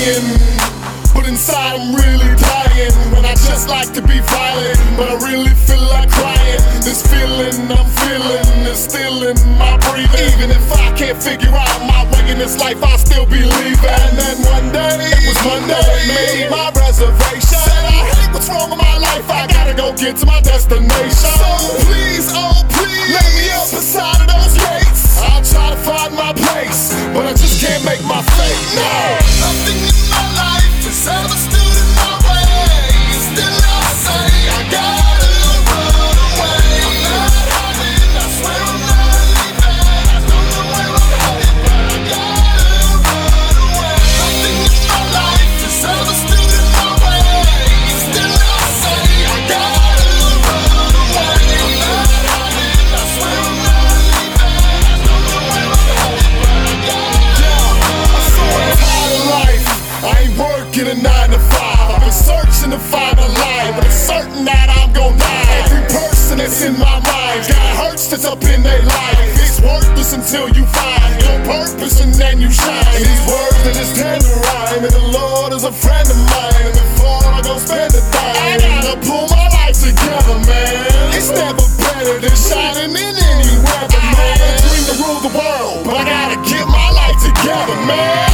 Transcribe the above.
trying, but inside I'm really dying. When I just like to be violent, but I really feel like crying. This feeling I'm feeling is still in my breathing. Even if I can't figure out my way in this life, I'll still be leaving. And then one day, it was Monday, made my reservation. Said I hate what's wrong with my life, I gotta go get to my destination. So please, oh please, let me up inside of those gates. I'll try to find my place, but I just can't make my fate. No, nothing in my life has ever stood in my way. Still I say I gotta run away. I'm not hiding, I swear I'm not leaving. I don't know where I'm headed, but I gotta run away. Nothing in my life has ever stood in my way. Still I say I gotta run away. I'm not hiding, I swear I'm not leaving. I don't know where I'm headed, but I gotta I'm so tired of life. I ain't working a 9 to 5. I've been searching to find a life, but it's certain that I'm gon' die. Every person that's in my mind got hurts that's up in their life. It's worthless until you find your purpose and then you shine. And these words that just tend to rhyme, and the Lord is a friend of mine. And before I go spend a dime, I gotta pull my life together, man. It's never better than shining in any weather, man. I dream to rule the world, but I gotta get my life together, man.